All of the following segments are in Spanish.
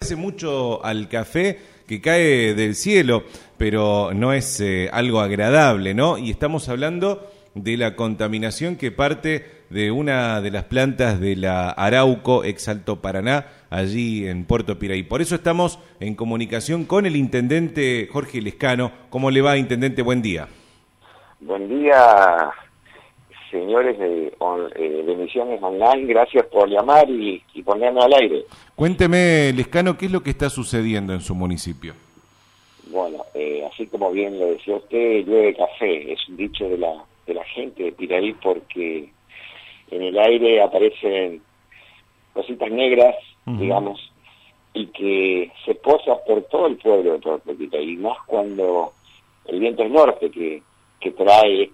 parece mucho al café que cae del cielo, pero no es algo agradable, ¿no? Y estamos hablando de la contaminación que parte de una de las plantas de la Arauco, ex Alto Paraná, allí en Puerto Piraí. Por eso estamos en comunicación con el intendente Jorge Lescano. ¿Cómo le va, intendente? Buen día. Buen día, señores de emisiones online. Gracias por llamar y ponerme al aire. Cuénteme, Lescano, ¿qué es lo que está sucediendo en su municipio? Bueno, así como bien lo decía usted, llueve café. Es un dicho de la gente de Piraí, porque en el aire aparecen cositas negras, digamos, y que se posa por todo el pueblo de Puerto Piraí, más cuando el viento es norte que trae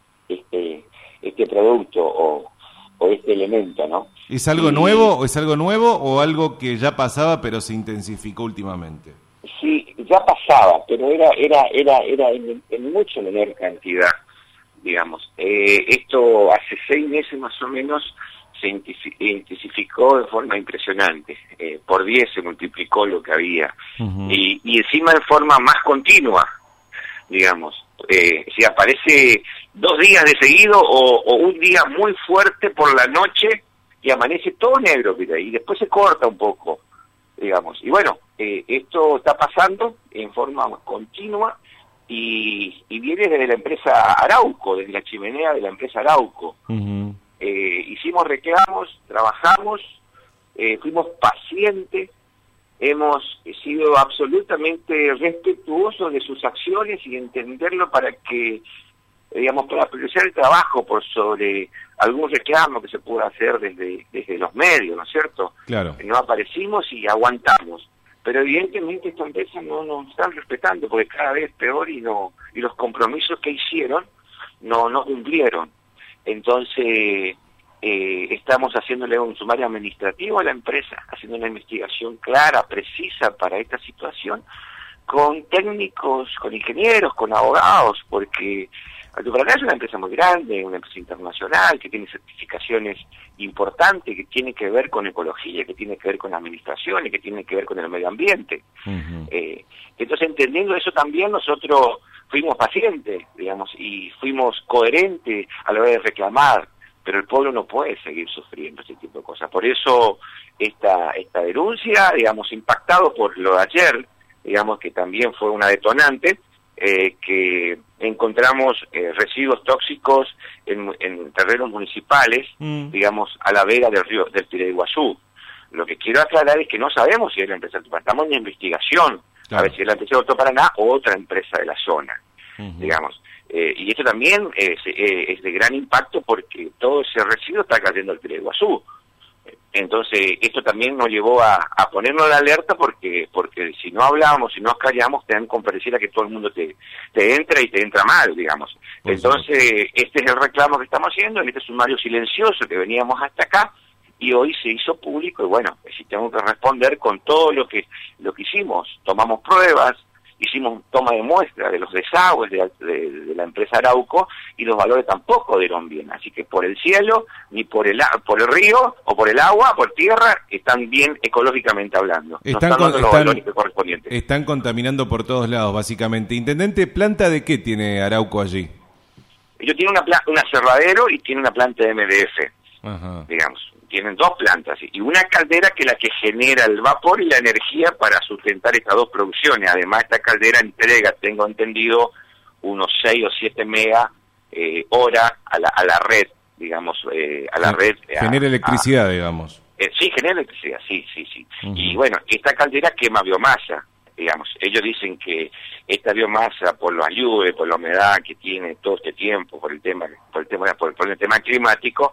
este producto o este elemento, ¿no? ¿Es algo nuevo o algo que ya pasaba pero se intensificó últimamente? Sí, ya pasaba, pero era en mucho menor cantidad, digamos. Esto hace 6 meses más o menos se intensificó de forma impresionante. Por 10 se multiplicó lo que había. Y encima de forma más continua, digamos. Si aparece 2 días de seguido o un día muy fuerte por la noche y amanece todo negro, mira, y después se corta un poco, digamos. Y bueno, esto está pasando en forma continua y viene desde la empresa Arauco, desde la chimenea de la empresa Arauco. Hicimos reclamos, trabajamos, fuimos pacientes, hemos sido absolutamente respetuosos de sus acciones y entenderlo para que, digamos, para priorizar el trabajo por sobre algún reclamo que se pueda hacer desde los medios, ¿no es cierto? Claro. No aparecimos y aguantamos, pero evidentemente esta empresa no nos están respetando porque cada vez peor y los compromisos que hicieron no cumplieron. Entonces estamos haciéndole un sumario administrativo a la empresa, haciendo una investigación clara, precisa para esta situación, con técnicos, con ingenieros, con abogados, porque Alto Paraná es una empresa muy grande, una empresa internacional, que tiene certificaciones importantes, que tiene que ver con ecología, que tiene que ver con administración y que tiene que ver con el medio ambiente. Entonces, entendiendo eso también, nosotros fuimos pacientes, digamos, y fuimos coherentes a la hora de reclamar, pero el pueblo no puede seguir sufriendo ese tipo de cosas. Por eso esta denuncia, digamos, impactado por lo de ayer, digamos que también fue una detonante, que encontramos residuos tóxicos en terrenos municipales, digamos, a la vera del río del Piraiguazú. Lo que quiero aclarar es que no sabemos si es la empresa Alto Paraná, estamos en investigación, claro, a ver si es la empresa de Alto Paraná o otra empresa de la zona, digamos. Y esto también es de gran impacto porque todo ese residuo está cayendo al Piraiguazú. Entonces, esto también nos llevó a ponernos en alerta porque si no hablamos, si no nos callamos, te dan con pareciera que todo el mundo te entra y te entra mal, digamos. Entonces, este es el reclamo que estamos haciendo en este sumario silencioso que veníamos hasta acá y hoy se hizo público y bueno, si tengo que responder con todo lo que hicimos. Tomamos pruebas, hicimos toma de muestra de los desagües de la empresa Arauco y los valores tampoco dieron bien. Así que por el cielo, ni por el río, o por el agua, por tierra, están bien ecológicamente hablando. Están dando los valores correspondientes. Están contaminando por todos lados, básicamente. Intendente, ¿planta de qué tiene Arauco allí? Ellos tienen un aserradero y tienen una planta de MDF, digamos. Tienen 2 plantas y una caldera que es la que genera el vapor y la energía para sustentar estas 2 producciones. Además, esta caldera entrega, tengo entendido, unos 6 o 7 mega hora a la red, digamos, a la red. Genera electricidad, digamos. Sí, genera electricidad, sí. Y bueno, esta caldera quema biomasa, digamos. Ellos dicen que esta biomasa, por las lluvias, por la humedad que tiene todo este tiempo, por el tema climático,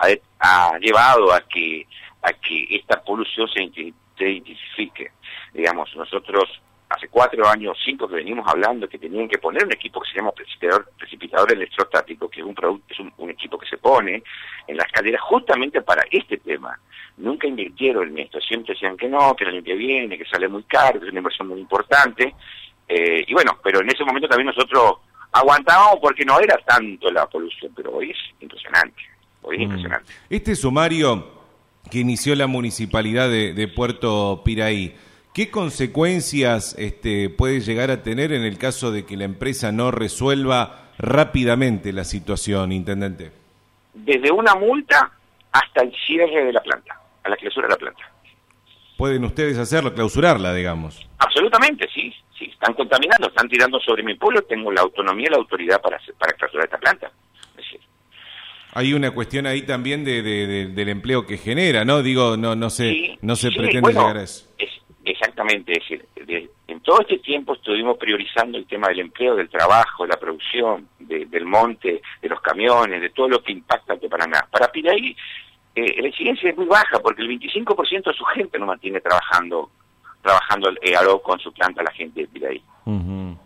ha llevado a que esta polución se intensifique. Digamos, nosotros hace 4 años, 5 que venimos hablando que tenían que poner un equipo que se llama precipitador electrostático, que es un equipo que se pone en las calderas justamente para este tema. Nunca invirtieron en esto, siempre decían que no, que el año que viene, que sale muy caro, que es una inversión muy importante, y bueno, pero en ese momento también nosotros aguantábamos porque no era tanto la polución, pero hoy es impresionante, impresionante. Este sumario que inició la municipalidad de Puerto Piraí, ¿Qué consecuencias puede llegar a tener en el caso de que la empresa no resuelva rápidamente la situación, intendente? Desde una multa hasta el cierre de la planta, a la clausura de la planta. ¿Pueden ustedes hacerlo, clausurarla, digamos? Absolutamente, sí. Están contaminando, están tirando sobre mi pueblo, tengo la autonomía y la autoridad para clausurar esta planta. Es decir, hay una cuestión ahí también del empleo que genera, ¿no? Digo, no se pretende llegar a eso. Exactamente, es decir, en todo este tiempo estuvimos priorizando el tema del empleo, del trabajo, de la producción, del monte, de los camiones, de todo lo que impacta a Paraná. Para Piraí, la incidencia es muy baja, porque el 25% de su gente no mantiene trabajando algo con su planta la gente de Piraí. Uh-huh.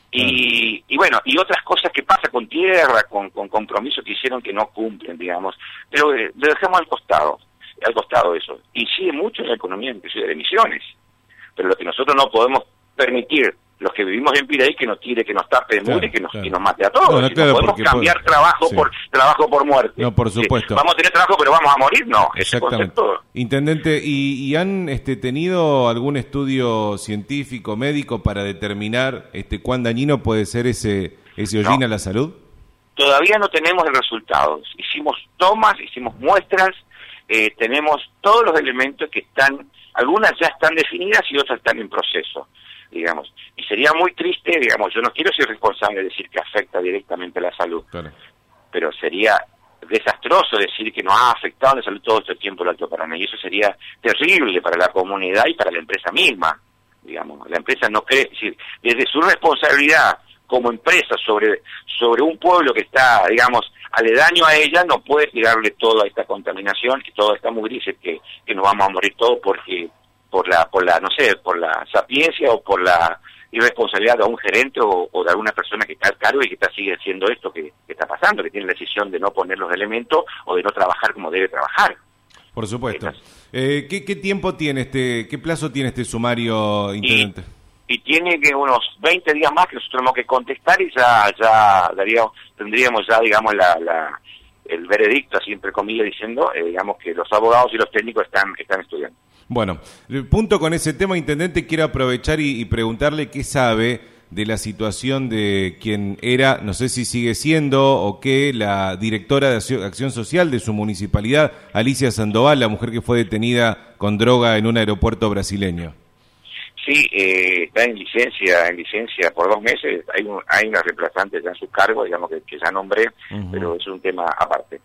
Y bueno, y otras cosas que pasa con tierra, con compromisos que hicieron que no cumplen, digamos, pero lo dejamos al costado eso. Incide mucho en la economía inclusive de Misiones, pero lo que nosotros no podemos permitir, los que vivimos en Piraí, que nos tire, que nos tape de mugre, que nos mate a todos. No podemos cambiar trabajo por muerte. No, por supuesto. Vamos a tener trabajo, pero vamos a morir, no. Exactamente. Intendente, ¿y han tenido algún estudio científico, médico, para determinar cuán dañino puede ser ese hollín a la salud? Todavía no tenemos el resultado. Hicimos tomas, hicimos muestras, tenemos todos los elementos que están, algunas ya están definidas y otras están en proceso, digamos. Y sería muy triste, digamos, yo no quiero ser responsable de decir que afecta directamente a la salud, claro, pero sería desastroso decir que nos ha afectado la salud todo este tiempo el Alto Paraná, y eso sería terrible para la comunidad y para la empresa misma, digamos. La empresa no cree, es decir, desde su responsabilidad como empresa sobre un pueblo que está, digamos, aledaño a ella, no puede tirarle toda esta contaminación y toda esta mugre y decir que nos vamos a morir todos porque por la sapiencia o por la irresponsabilidad de un gerente o de alguna persona que está al cargo y que sigue haciendo esto que está pasando, que tiene la decisión de no poner los elementos o de no trabajar como debe trabajar. Por supuesto. ¿Qué tiempo tiene qué plazo tiene este sumario, intendente? Y tiene que unos 20 días más que nosotros tenemos que contestar y ya tendríamos ya, digamos, el veredicto, así entre comillas, diciendo, digamos, que los abogados y los técnicos están estudiando. Bueno, punto con ese tema, intendente, quiero aprovechar y preguntarle qué sabe de la situación de quien era, no sé si sigue siendo o qué, la directora de Acción Social de su municipalidad, Alicia Sandoval, la mujer que fue detenida con droga en un aeropuerto brasileño. Sí, está en licencia por 2 meses, hay una reemplazante ya en su cargo, digamos, que ya nombré, uh-huh, pero es un tema aparte.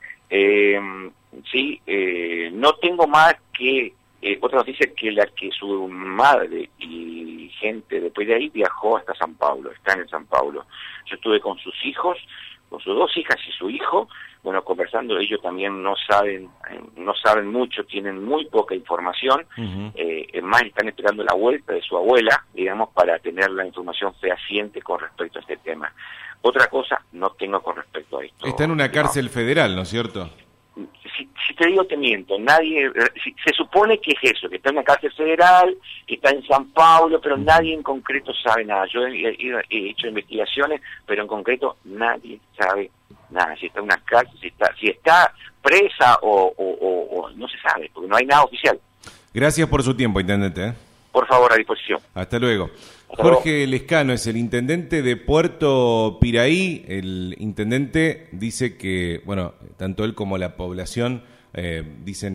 No tengo más que otra noticia que su madre y gente después de ahí viajó hasta San Pablo, están en San Pablo. Yo estuve con sus hijos, con sus 2 hijas y su hijo, bueno, conversando. Ellos también no saben mucho, tienen muy poca información, uh-huh, es más, están esperando la vuelta de su abuela, digamos, para tener la información fehaciente con respecto a este tema. Otra cosa no tengo con respecto a esto. Está en una cárcel federal, ¿no es cierto? Si te digo te miento, se supone que es eso, que está en una cárcel federal, que está en San Pablo, pero nadie en concreto sabe nada. Yo he hecho investigaciones, pero en concreto nadie sabe nada. Si está en una cárcel, si está presa o no se sabe, porque no hay nada oficial. Gracias por su tiempo, intendente. Por favor, a disposición. Hasta luego. Jorge Lescano es el intendente de Puerto Piraí. El intendente dice que, bueno, tanto él como la población dicen